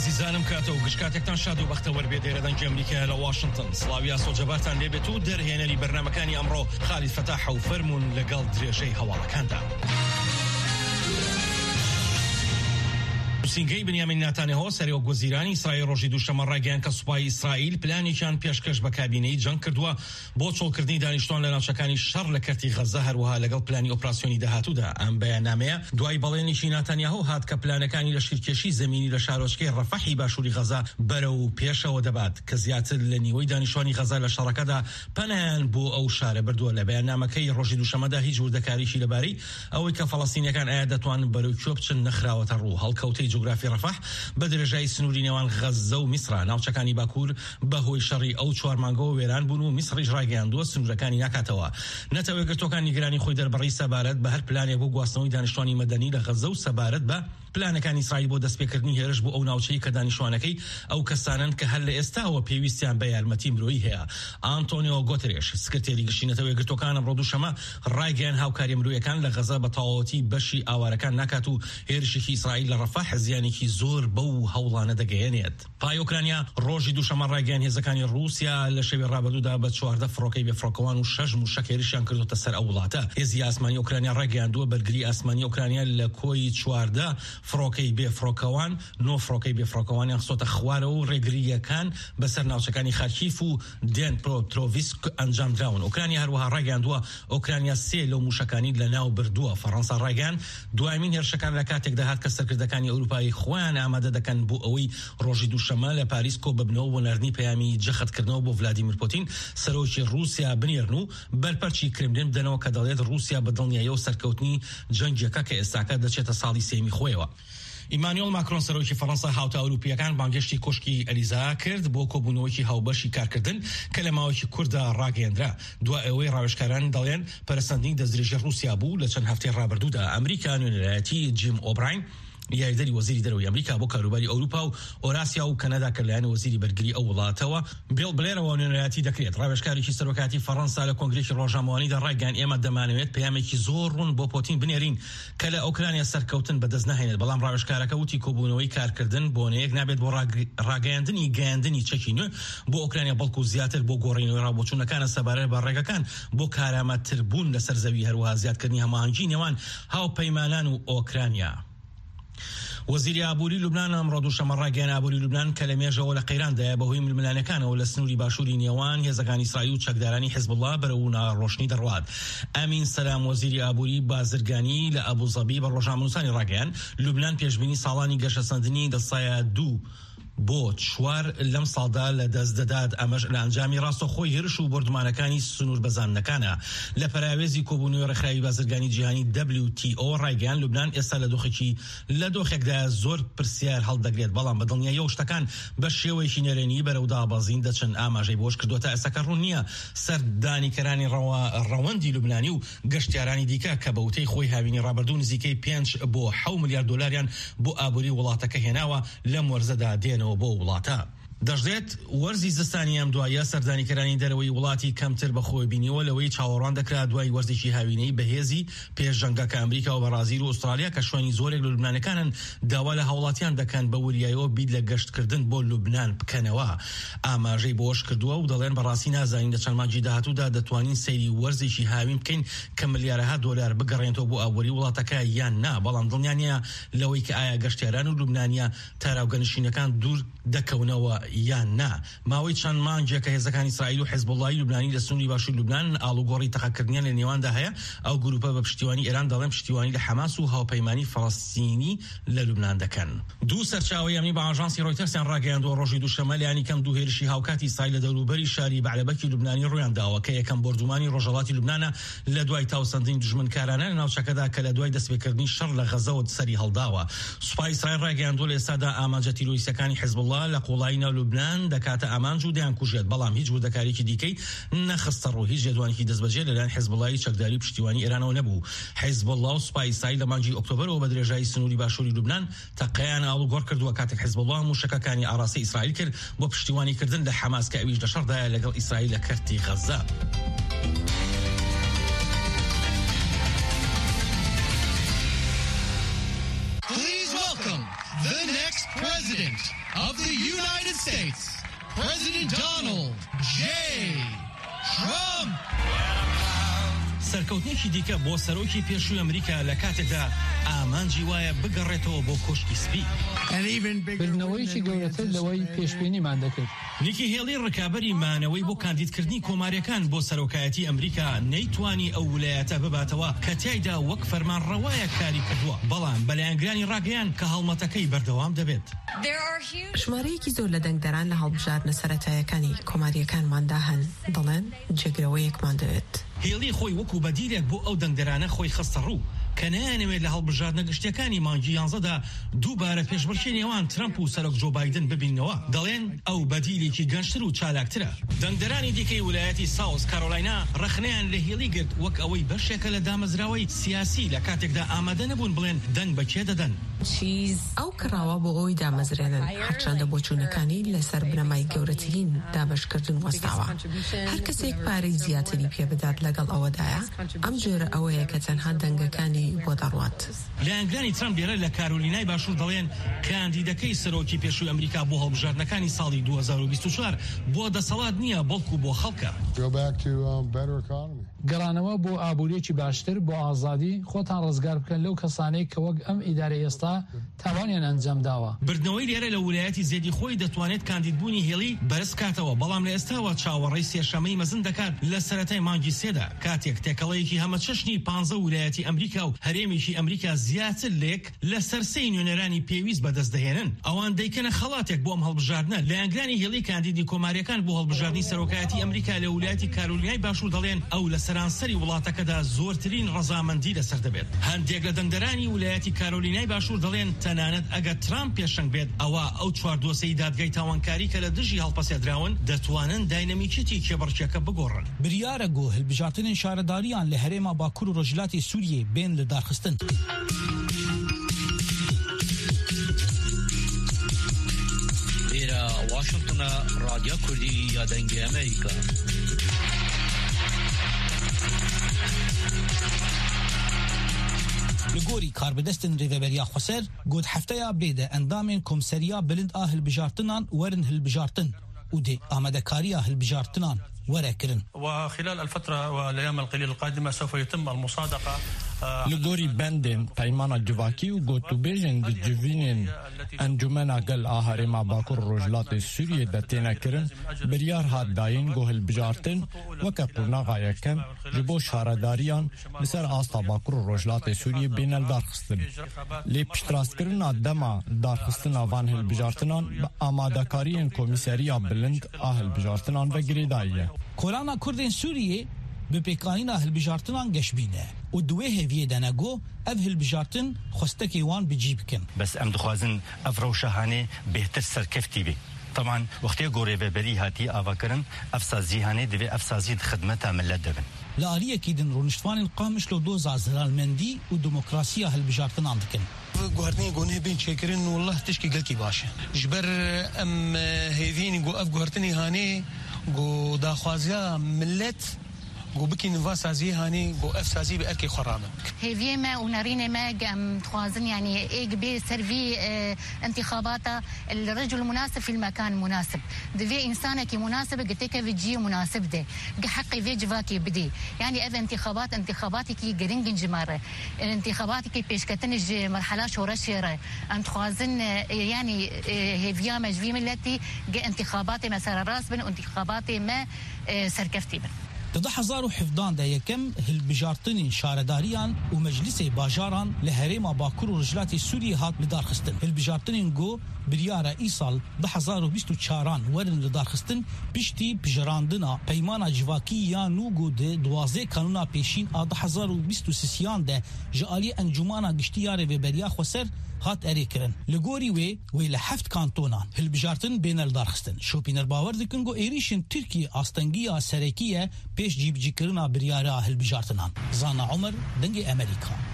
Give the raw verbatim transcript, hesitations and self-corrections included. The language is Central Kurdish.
عزیزانم کاتە و گشتکاتێکتان شاد و بەختەوەر بێ دەیرەدەنگ ئەمریکا لە واشنگتن. سڵاویا سۆجەبارتان لێبێت و دەرهێنەری بەرنامەکانی ئەمڕۆ خالید فتاح و فەرموون لەگەڵ درێژەی هەواڵەکاندا. سینگەی بنیامین ناتانیاهو سەرۆک وەزیرانی ئیسرائیل ڕۆژی دووشەمە ڕاگەیاند کە سوپای ئیسرائیل پلانێکیان پێشکەش بە کابینەی جەنگ کردووە بۆ چۆڵکردنی دانیشتوان لە ناوچەکانی شەڕ لە کەرتی غەزە، هەروەها لەگەڵ پلانی ئۆپراسیۆنی داهاتوودا. ئەم بەیاننامەیە دوای بەڵێنێکی ناتانیاهو هات کە پلانەکانی لە شیرکێشی زەمینی لە شارۆچکەی ڕەفەحی باشووری غەزە بەرەو پێشەوە دەبات کە زیاتر لە نیوەی دانیشتوانی غەزە لە شەڕەکەدا پەنایان بۆ ئەو شارە بردووە. لە بەیاننامەکەی ڕۆژی دووشەمەدا هیچ وردەکاریشی لەبارەی ئەوەی کە فەڵەستینیەکان ئایا دەتوانن بەرەو کوێ بچن نەخراوەتە ڕوو. هەڵکەوتەی جوگرافی ڕەفەح بە درێژایی سنووری نێوان غەزە و میسرە، ناوچەکانی باکوور بەهۆی شەڕی ئەو چوار مانگەوە وێران بوون و میسریش ڕاگەیاندووە سنوورەکانی ناکاتەوە. نەتەوەی گرتوەکان نیگرانی خۆی دەربڕی سەبارەت بە هەر پلانێک بۆ گواستنەوەی دانیشتوانی مەدەنی لە غەزە و سەبارەت بە پلانەکانی ئیسرائیل بۆ دەستپێکردنی هێرش بۆ ئەو ناوچەی کە دانیشتوانەکەی ئەو کەسانن کە هەر لە ئێستاوە پێویستیان بە یارمەتی مرۆیی هەیە. ئانتۆنیۆ گۆترێش سکرتێری گشتی نەتەوەی گرتوەکان ئەمڕۆ دووشەمە ڕاگەیاند هاوکاری مرۆییەکان لە غەزە بە تەواوەتی بەشی ئاوارەکان ناکات و هێرشێکی ئیسرائیل لە ڕەفەح زیانێکی زۆر بەو هەوڵانە دەگەیەنێت. پای ئۆکرانیا ڕۆژی دووشەمە ڕاگەیاند هێزەکانی رووسیا لە شەوی ڕابردوودا بە چواردە فڕۆکەی بێفڕۆکەوان و شەش موشک هێرشیان کردوتە سەر ئەو وڵاتە. هێزی ئاسمانی ئۆکرانیا ڕاگەیاندووە بەرگری ئاسمانی ئۆکرانیا لە کۆی چواردە فڕۆکەی بێفڕۆکەوان نۆ فڕۆکەی بێفڕۆکەوانیان خسۆتە خوارەوە و ڕێگریەکان بەسەر ناوچەکانی خارکیف و دێنپرۆترۆڤیسک ئەنجامدراون. ئۆکرانیا هەروەها ڕاگەیاندووە ئۆکرانیا سێ لەو موشکانی لە ناو بردووە. فەڕەنسا ڕاگەیاند دوایمین هێرشەکان لە کاتێک داهات کە سەرکردەکانی ئەوروپای خۆیان ئامادە دەکەن بۆ ئەوەی ڕۆژی دووشەمە لە پاریس کۆ ببنەوە بۆ ناردنی پەیامی جەختکردنەوە بۆ ڤلادیمیر پوتین سەرۆکی رووسیا بنێرن و بەرپەرچی کرملین بدەنەوە کە دەڵێت رووسیا بەدڵنیاییەوە سەرکەوتنی جەنگەکە کە ئێستاکە دەچێتە ساڵی سێمی خۆیەوە. ئیمانوئێل ماکرۆن سەرۆکی فەڕەنسا هاوتا ئەوروپیەکان بانگشتی کۆشکی ئەلیزا کرد بۆ کۆبوونەوەیکی هاوبەشی کارکردن کە لە ماوەیەکی کووردا ڕاگەیەندرا دوای ئەوەی ڕاوێژکاران دەڵێن پەرەسەندنی دەستدرێژی رووسیا بوو لە چەند هەفتەی ڕابردوودا. ئەمریکا نوێنەرایەتی جیم ئۆبراین یاریدەری وەزیری دەرەوەی ئەمریکا بۆ کاروباری ئەوروپا و ئۆراسیا و کەنەدا کە لایەنە وەزیری بەرگری ئەو وڵاتەوە بیل بلێرەوە نوێنەرایەتی دەکرێت. ڕاوێژکارێکی سەرۆکاتی فەڕەنسا لە کۆنگرێکی ڕۆژنامەوانیدا ڕایگەیاند ئێمە دەمانەوێت پەیامێکی زۆر ڕوون بۆ پۆتین بنێرین کە لە ئۆکرانیا سەرکەوتن بەدەست نەهێنێت. بەڵام ڕاوێژکارەکە وتی کۆبوونەوەی کارکردن بۆنەیەک نابێت بۆ ڕاگەیاندنی گەیاندنی چەکی نوێ بۆ ئۆکرانیا بەڵکو زیاتر بۆ گۆڕینەوەی ڕابۆچوونەکانە سەبارەت بە ڕێگەکان بۆ کارامەتتربوون لەسەر زەوی، هەروەها زیادکردنی هەماهەنگی نێوان هاوپەیمانان و ئۆکرانیا. وەزیری ئابووری لوبنان ئەمڕۆ دووشەمە ڕاگەیاند ئابووری لوبنان کە لە مێژەوە لە قەیراندایە بەهۆی ململانەکانەوە لە سنووری باشووری نێوان هێزەکانی ئیسرائیل و چەکدارانی حیزب الله بەرەو ناڕۆشنی دەڕوات. ئەمین سەلام وەزیری ئابووری بازرگانی لە ئەبوزەبی بە ڕۆژنامەنووسانی ڕاگەیاند لوبنان پێشبینی ساڵانی گەشەسەندنی دەسایە دوو بۆ چوار لەم ساڵدا لە دەست دەدات. ئەمەش لە ئەنجامی ڕاستەخۆی هێرش و بردومانەکانی سنوور بەزانەکانە. لە پەراوێزی کۆبوونەوەی ڕێکخراوی بازرگانی جیهانی دبلیو تی ئۆ ڕایگەیاند لوبنان ئێستا لە دۆخێکی لە دۆخێکدا زۆر پرسیار هەڵدەگرێت، بەڵام بەدڵنیاییەوە شتەکان بە شێوەیەکی نەرێنی بەرەو دابەزین دەچن. ئاماژەی بۆش کردوتە ئێستاکە ڕوون نییە سەردانیکەرانی ڕەوەندی لوبنانی و گەشتیارانی دیکە کە بەوتەی خۆی هاوینی ڕابردوو نزیکەی پێنج بۆ حەوت میلیارد دۆلاریان بۆ ئابووری وڵاتەکە هێناوە لەم وەرزەدا دێنەوە بۆ وڵاتە. دەژێت وەرزی زستانی ئەم دوایە سەردانیکەرانی دەرەوەی وڵاتی کەمتر بەخۆی بینیەوە لەوەی چاوەڕوان دەکرا دوای وەرزێکی هاوینەی بەهێزی پێشجەنگەکە ئەمریکا و بەرازیل و ئوسترالیا کە شوێنی زۆرێک لە لوبنانەکانن داوا لە هاوڵاتیان دەکەن بە وریایەوە بید لە گەشتکردن بۆ لوبنان بکەنەوە. ئاماژەی بۆش کردووە و دەڵێن بەڕاستی نازانین لە چەند مانگی داهاتوودا دەتوانین سەیری وەرزێکی هاوین بکەین کە ملیارەها دۆلار بگەڕێنەوە بۆ ئابووری وڵاتەکە یان نا. بەڵام دڵنیا نیە لەوەی کە ئایا گەشتیاران و لوبنانیا تاراوگەنشینەکان دوور دەکەونەوە یان نا. ماوەی چەند مانگێکە هێزەکانی ئیسرائیل و حیزب اللهی لوبنانی لە سنووری باشووری لوبنان ئاڵوگۆڕی تەقەکردنیان لە نێواندا هەیە. ئەو گروپە بە پشتیوانی ئێران دەڵێن پشتیوانی لە حەماس و هاوپەیمانی فەڵەستینی لە لوبنان دەکەن. دوو سەرچاوەی ئەمنی بە ئاژانسی ڕۆیتەرسیان ڕاگەیاندووە ڕۆژی دووشەمە لایەنی کەم دوو هێرشی هاوکاتی ئیسرائیل لە دەوروبەری شاری بەعلەبەکی لوبنانی ڕوویانداوە کە یەکەم بردومانی ڕۆژهەڵاتی لوبنانە لە دوای تاوسەندنی دژمنکارانە لە ناوچەکەدا کە لە دوای دەستپێکردنی شەڕ لە غەزەوە سەری هەڵداوە. سوپای ئیسرائیل ڕاگەیاندووە لە ئێستادا ئامانجە تیرۆریستەکانی حیزب الله لە قوڵایی لوبنان دەکاتە ئامانج و دەیان کوژێت، بەڵام هیچ وردەکارێکی دیکەی نەخستە ڕوو. هیچ جێدوانێکی دەستبەجێ لەلایەن حیزب اللهی چەکداری پشتیوانی ئێرانەوە نەبوو. حیزب الله و سوپای ئیسرائیل لە مانگی ئۆکتۆبەرەوە بە درێژایی سنووری باشووری لوبنان تەقەیان ئاڵوگۆڕ کردووە کاتێک حیزب الله موشکەکانی ئاڕاسی ئیسرائیل کرد بۆ پشتیوانیکردن لە حەماس کە ئەویش لە شەڕدایە لەگەڵ ئیسرائیل لە کەرتی غەزە. Please welcome the next president. of the United States, President Donald J. Trump. سەرکەوتنێکی دیکە بۆ سەرۆکی پێشووی ئەمریکا لە کاتێکدا ئامانجی وایە بگەڕێتەوە بۆ کۆشکی سپی. بردنەوەیکی گەورەتر لەوەی پێشبینیمان دەکرد. نیکی هێڵی ڕکابەری مانەوەی بۆ کاندیدکردنی کۆماریەکان بۆ سەرۆکایەتی ئەمریکا نەیتوانی ئەو ویلایەتە بباتەوە کە تیایدا وەک فەرمانڕەوایە کاری کردووە، بەڵام بەلایەنگرانی ڕاگەیان کە هەڵمەتەکەی بەردەوام دەبێت. ژمارەیەکی زۆر لە دەنگدەران لە هەڵبژاردنە سەرەتاییەکانی کۆماریەکانماندا هەن، دەڵێن جێگرەوەیەکمان دەوێت. هێڵی خۆی وەکو بەدیرێک بۆ ئەو دەنگدەرانە خۆی خستە ڕوو کە نەیانەوێت لە هەڵبژاردنە گشتیەکانی مانگی یانزەدا دووبارە پێشبڕکێ نێوان ترامپ و سەرۆک جۆ بایدن ببینەوە. دەڵێن ئەو بەدیلێکی گەنجتر و چالاکترە. دەنگدەرانی دیکەی ویلایەتی ساوس کارۆلاینا ڕخنەیان لە هێڵی گرت وەک ئەوەی بەشێکە لە دامەزراوەی سیاسی لە کاتێکدا ئامادە نەبوون بڵێن دەنگ بەکێ دەدەن. ئەو کڕاوە بۆ ئەوی دامەزرێنن هەرچەندە بۆچوونەکانی لەسەر بنەمای گەورەترین دابەشکردن وەستاوە. هەر کەسێک پارەی زیاتری پێ بدات لەگەڵ ئەوەدایە، ئەم جۆرە ئەوەیە کە تەنها دەنگەکانی بۆ دەڕوات. لایەنگرانی ترامپ لێرە لە کارۆلینای باشوور دەڵێن کاندیدەکەی سەرۆکی پێشووی ئەمریکا بۆ هەڵبژاردنەکانی ساڵی دوو هەزار و بیست و چوار بۆ دەسەڵات نییە بەڵکو بۆ خەڵکە. گەڕانەوە بۆ ئابوووریەکی باشتر بۆ ئازادی، خۆتان ڕزگار بکەن لەو کەسانەی کە وەک ئەم ئیدارە ئێستا تاوانیان ئەنجام داوە. بردنەوەی لێرە لە ویلایەتی زێدی خۆی دەتوانێت کاندیدبوونی هێڵی بەرز کاتەوە، بەڵام لە ئێستاوە چاوەڕێی سێشەمەی مەزن دەکات لە سەرەتای مانگی سێدا، کاتێک تێکەڵەیەکی هەمە چەشنی پانزە ویلایەتی ئەمریکا و هەرێمیشی ئەمریکا زیاتر لێک لە سەرسەی نوێنەرانی پێویست بەدەست دەهێنن. ئەوان دەیکەنە خەڵاتێک بۆ ئەم هەڵبژاردنە. لایەنگرانی هێڵی کاندیدی کۆماریەکان بۆ هەڵبژاردننی سەرۆکایەتی ئەمریکا لە ویلایەتی کارۆلینای باشوور دەڵێن ئەو لە سەرانسەری وڵاتەکەدا زۆرترین ڕەزامەندی لەسەر دەبێت. هەندێک لە دەنگدەرانی ویلایەتی کارۆلینای باشوور دەڵێن تەنانەت ئەگەر ترامپ پێشەنگ بێت، ئەوە ئەو چوار دۆسەی دادگای تاوانکاری کە لە دژی هەڵپەسێدراون دەتوانن داینەمیکێتی کێبڕکێکە بگۆڕن. بریارە گۆ هەڵبژاردننی شارەداریان لە هەرێما باکوور و ڕۆژهەڵاتی سووریێ بێن لە دارخستن. لێرە واشنگتنە رادیۆ کوردی یا دەنگی ئەمریکا. لگوری کاربدستن ریوبریا خسر گود هفته بریده اندامین کمسریا بلند آهل بجارتنان ورن هل بجارتن و دی آمده کاریا هل بجارتنان ورکرن. وخلال الفترة والأيام القليلة القادمة سوف يتم المصادقة لگوری بندن پیمان جواکی و گوتو بیجن دی جوینین انجمن اگل آهاری ما باکر روجلات سوریه دتینا کرن بریار هاد داین گوهل بجارتن وکا قرناغا یکم جبو شارداریان لسر آستا باکر روجلات سوریه بینل دارخستن. لی پشتراست کرن دما دارخستن آوان هل بجارتنان با آمادکارین کمیسریا بلند آهل بجارتنان و گریداییه. کولانا کردین سوریه به پیکانینا هلبجارتنان گشبینه و دوی هویه دنگو اف هلبجارتن خستکی وان بجیب کن. بس ام دخوازن اف روشهانه بهتر سرکفتی بی. طبعا وقتی گوره به بری هاتی آوا کرن افسازی هانه دوی افسازی خدمت ملت دبن. لآلیه کیدن رونشتوان قامش لو دوز زلال مندی و دموکراسیا هلبجارتنان دکن. گوهرنی گونه بین چکرین والله تشکی گلکی باشه. جبر ام هیدین گو اف گوهرتنی هانه گو داخوازیا ملت گو بکین واسازی هانی گو افسازی به ارکی خرامه. هیوی ما و نرین ما جم توازن يعني إيج بي سيرفي اه انتخابات الرجل المناسب في المكان المناسب. دفي إنسانة كي مناسبة قتك فيجي مناسب ده. حقي في جواكي بدي. يعني إذا انتخابات انتخاباتي كي جرينج جمارة. انتخاباتي كي بيشكتنج مرحلة شورشيرة. أنت توازن يعني هيفيا مجفي ملتي انتخاباتي مسار راس بن انتخاباتي ما سركفتي بن. ده هزار و حفظان ده یکم هلبجارتنی شارداریان و مجلس باجاران لهرما باکور و رجلاتی سوریه هات لدارخستن. هلبجارتنین گو بریاره ایسال ده هزار و بیست و چاران ورن لدارخستن پشتی بجراندنا پیمان جواکی یا نوگو ده دوازه کانونا پیشین ده هزار و بیست و سیان ده جالی انجمانا گشتیاره و بریا خسر هات اری کرن. لگوری وی وی لحفت کانتونان هلبجارتن بین الدارخستن. شوپینر باور دکن گو ایریشن ترکی آستنگیا سرکیه پیش جیب جی کرنا بریاره هلبجارتنان. زانا عمر دنگ امریکا.